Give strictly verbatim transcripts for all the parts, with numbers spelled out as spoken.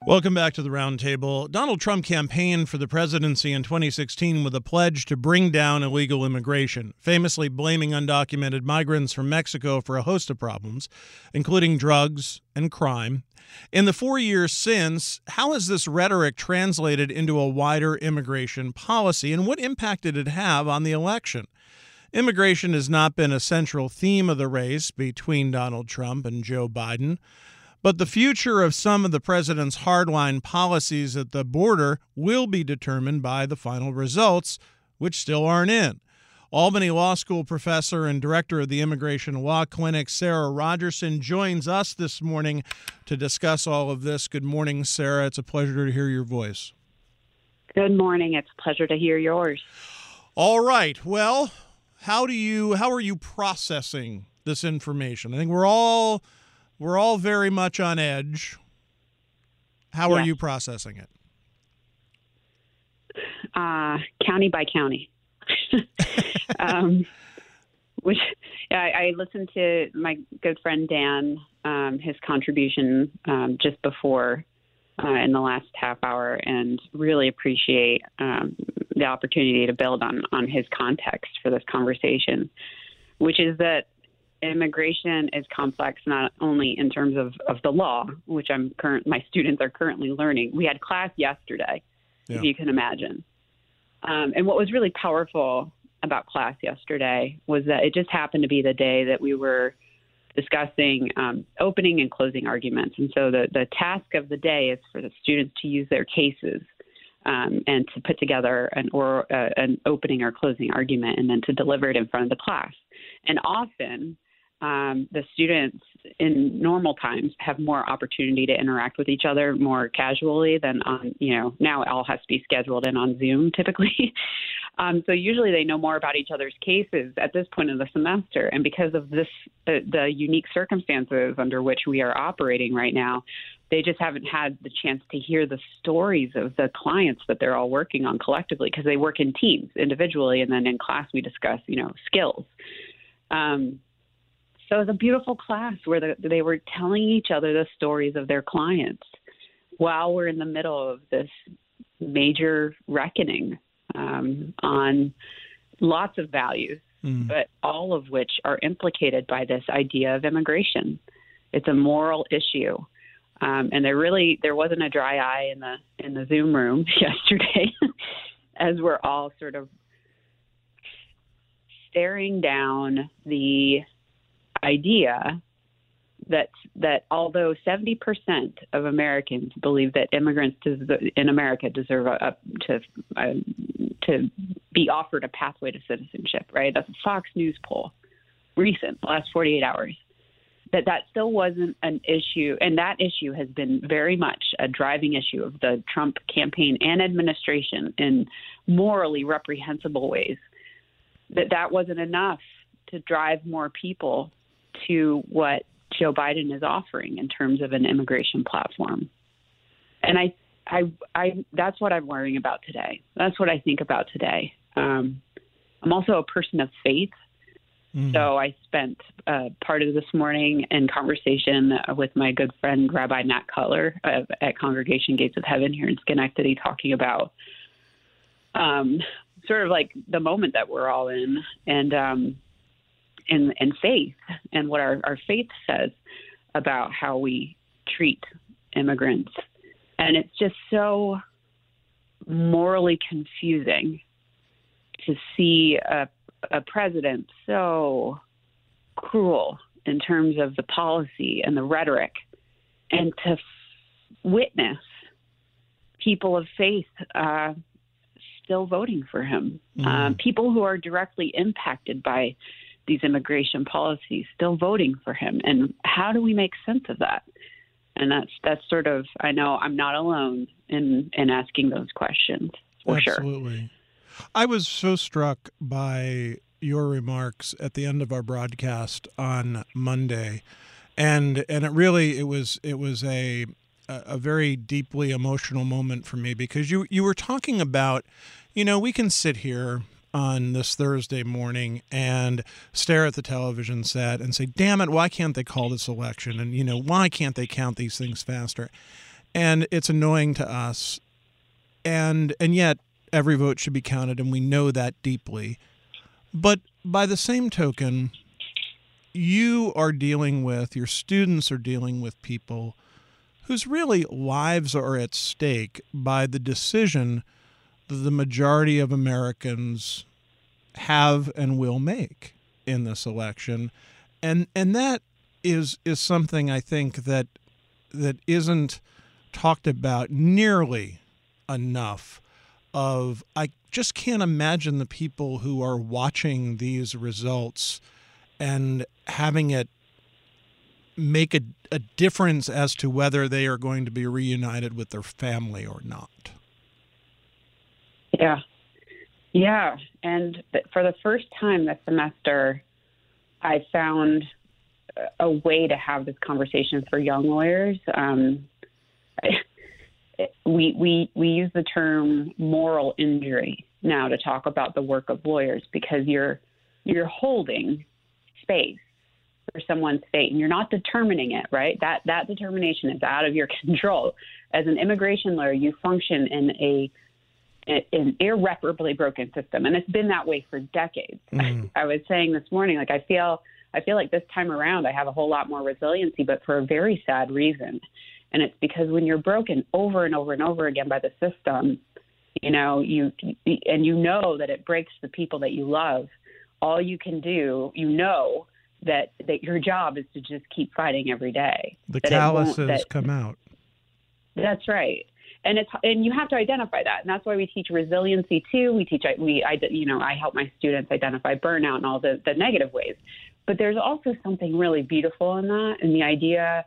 Welcome back to the Roundtable. Donald Trump campaigned for the presidency in twenty sixteen with a pledge to bring down illegal immigration, famously blaming undocumented migrants from Mexico for a host of problems, including drugs and crime. In the four years since, how has this rhetoric translated into a wider immigration policy, and what impact did it have on the election? Immigration has not been a central theme of the race between Donald Trump and Joe Biden. But the future of some of the president's hardline policies at the border will be determined by the final results, which still aren't in. Albany Law School professor and director of the Immigration Law Clinic, Sarah Rogerson, joins us this morning to discuss all of this. Good morning, Sarah. It's a pleasure to hear your voice. Good morning. It's a pleasure to hear yours. All right. Well, how do you how are you processing this information? I think we're all We're all very much on edge. How yes. are you processing it? Uh, county by county. um, which I, I listened to my good friend Dan, um, his contribution um, just before uh, in the last half hour, and really appreciate um, the opportunity to build on, on his context for this conversation, which is that immigration is complex, not only in terms of, of the law, which I'm current, my students are currently learning. We had class yesterday, yeah. if you can imagine. Um, and what was really powerful about class yesterday was that it just happened to be the day that we were discussing um, opening and closing arguments. And so the, the task of the day is for the students to use their cases um, and to put together an or uh, an opening or closing argument, and then to deliver it in front of the class. And often, Um, the students in normal times have more opportunity to interact with each other more casually than on, you know, now it all has to be scheduled in on Zoom typically. um, so usually they know more about each other's cases at this point of the semester. And because of this, uh, the unique circumstances under which we are operating right now, they just haven't had the chance to hear the stories of the clients that they're all working on collectively, because they work in teams individually. And then in class, we discuss, you know, skills. Um, So it was a beautiful class where the, they were telling each other the stories of their clients while we're in the middle of this major reckoning um, on lots of values, mm. but all of which are implicated by this idea of immigration. It's a moral issue. Um, and there really there wasn't a dry eye in the in the Zoom room yesterday as we're all sort of staring down the idea that that although seventy percent of Americans believe that immigrants in America deserve a, a, to uh, to be offered a pathway to citizenship, right? That's a Fox News poll, recent, the last forty-eight hours, that that still wasn't an issue. And that issue has been very much a driving issue of the Trump campaign and administration in morally reprehensible ways, that that wasn't enough to drive more people to what Joe Biden is offering in terms of an immigration platform. And I, I, I, that's what I'm worrying about today. That's what I think about today. Um, I'm also a person of faith. Mm. So I spent uh, part of this morning in conversation with my good friend, Rabbi Nat Cutler uh, at Congregation Gates of Heaven here in Schenectady, talking about um, sort of like the moment that we're all in, and, um, And, and faith, and what our, our faith says about how we treat immigrants. And it's just so morally confusing to see a, a president so cruel in terms of the policy and the rhetoric, and to f- witness people of faith uh, still voting for him, mm. uh, people who are directly impacted by these immigration policies still voting for him. And how do we make sense of that? And that's that's sort of, I know I'm not alone in, in asking those questions, for Absolutely. sure. Absolutely. I was so struck by your remarks at the end of our broadcast on Monday. And and it really, it was it was a a very deeply emotional moment for me, because you, you were talking about, you know, we can sit here on this Thursday morning and stare at the television set and say, damn it, why can't they call this election? And, you know, why can't they count these things faster? and it's annoying to us. And and yet every vote should be counted, and we know that deeply. But by the same token, you are dealing with, your students are dealing with people whose really lives are at stake by the decision that the majority of Americans have and will make in this election. And and that is is something I think that that isn't talked about nearly enough. Of I just can't imagine the people who are watching these results and having it make a, a difference as to whether they are going to be reunited with their family or not. Yeah. Yeah. And for the first time this semester, I found a way to have this conversation for young lawyers. Um, I, we, we, we use the term moral injury now to talk about the work of lawyers, because you're, you're holding space for someone's fate and you're not determining it, right? That, that determination is out of your control. As an immigration lawyer, you function in a, an irreparably broken system. And it's been that way for decades. Mm. I, I was saying this morning, like, I feel, I feel like this time around, I have a whole lot more resiliency, but for a very sad reason. And it's because when you're broken over and over and over again by the system, you know, you, and you know that it breaks the people that you love, all you can do, you know, that, that your job is to just keep fighting every day. The calluses that, come out. That's right. And it's, and you have to identify that. And that's why we teach resiliency too. We teach, we, I, you know, I help my students identify burnout and all the, the negative ways. But there's also something really beautiful in that. And the idea,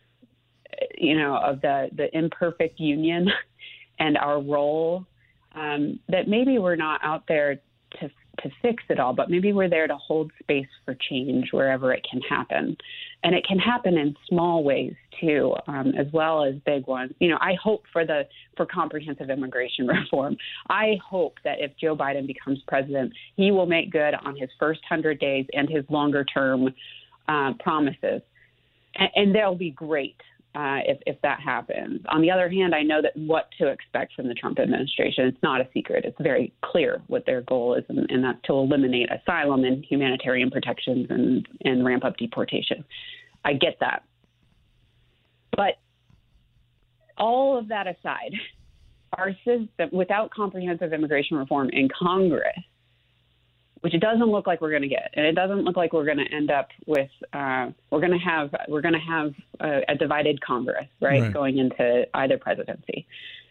you know, of the, the imperfect union and our role, um, that maybe we're not out there to to fix it all, but maybe we're there to hold space for change wherever it can happen. And it can happen in small ways too, um, as well as big ones. You know, I hope for the, for comprehensive immigration reform. I hope that if Joe Biden becomes president, he will make good on his first hundred days and his longer term uh, promises. And, and they'll be great. Uh, if, if that happens. On the other hand, I know that what to expect from the Trump administration. It's not a secret. It's very clear what their goal is, and, and that's to eliminate asylum and humanitarian protections and, and ramp up deportation. I get that. But all of that aside, our system, without comprehensive immigration reform in Congress, which it doesn't look like we're going to get, and it doesn't look like we're going to end up with. Uh, we're going to have we're going to have a, a divided Congress, right, right, going into either presidency.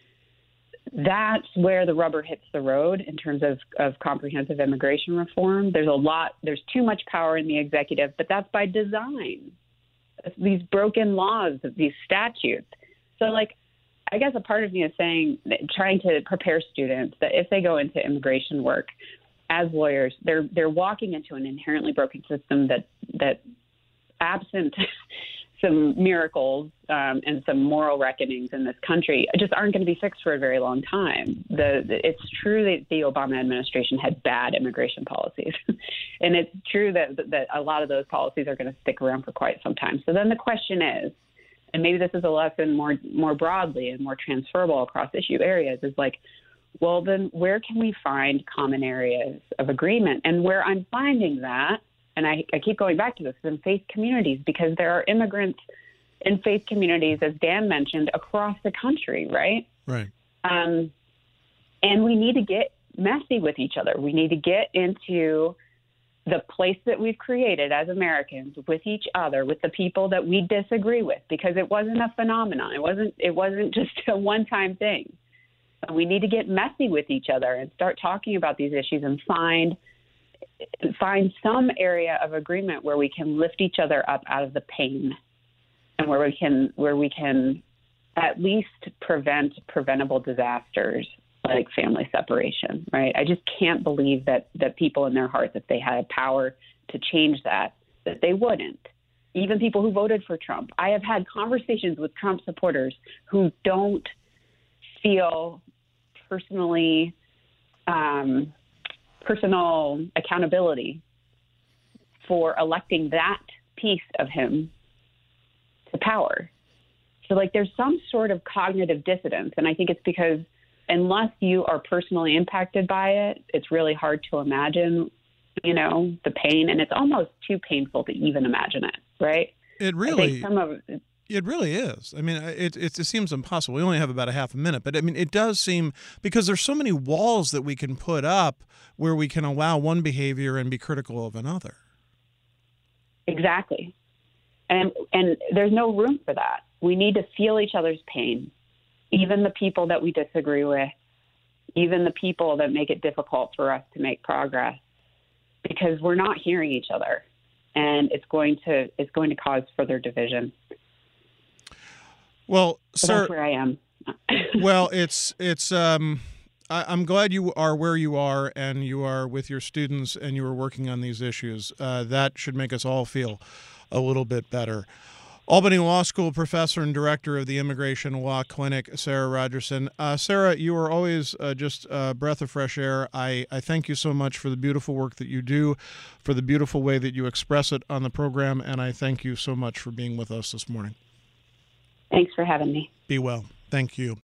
That's where the rubber hits the road in terms of, of comprehensive immigration reform. There's a lot. There's too much power in the executive, but that's by design. These broken laws, these statutes. So, like, I guess a part of me is saying, trying to prepare students that if they go into immigration work as lawyers, they're they're walking into an inherently broken system that that, absent some miracles um, and some moral reckonings in this country, just aren't going to be fixed for a very long time. The, the it's true that the Obama administration had bad immigration policies, and it's true that that a lot of those policies are going to stick around for quite some time. So then the question is, and maybe this is a lesson more more broadly and more transferable across issue areas, is like, well, then where can we find common areas of agreement? And where I'm finding that, and I, I keep going back to this, in faith communities, because there are immigrants in faith communities, as Dan mentioned, across the country, right? Right. Um, and we need to get messy with each other. We need to get into the place that we've created as Americans with each other, with the people that we disagree with, because it wasn't a phenomenon. It wasn't, it wasn't just a one-time thing. We need to get messy with each other and start talking about these issues and find find some area of agreement where we can lift each other up out of the pain, and where we can where we can at least prevent preventable disasters like family separation. Right? I just can't believe that that people in their hearts, if they had power to change that, that they wouldn't. Even people who voted for Trump. I have had conversations with Trump supporters who don't feel personally, um, personal accountability for electing that piece of him to power. So, like, there's some sort of cognitive dissonance. And I think it's because unless you are personally impacted by it, it's really hard to imagine, you know, the pain. And it's almost too painful to even imagine it, right? It really, I think some of it really is. I mean, it, it it seems impossible. We only have about a half a minute, but I mean, it does seem, because there's so many walls that we can put up where we can allow one behavior and be critical of another. Exactly. And and there's no room for that. We need to feel each other's pain, even the people that we disagree with, even the people that make it difficult for us to make progress, because we're not hearing each other, and it's going to it's going to cause further division. Well, so sir, that's where I am. well, it's it's. Um, I, I'm glad you are where you are, and you are with your students, and you are working on these issues. Uh, that should make us all feel a little bit better. Albany Law School professor and director of the Immigration Law Clinic, Sarah Rogerson. Uh, Sarah, you are always uh, just a breath of fresh air. I, I thank you so much for the beautiful work that you do, for the beautiful way that you express it on the program, and I thank you so much for being with us this morning. Thanks for having me. Be well. Thank you.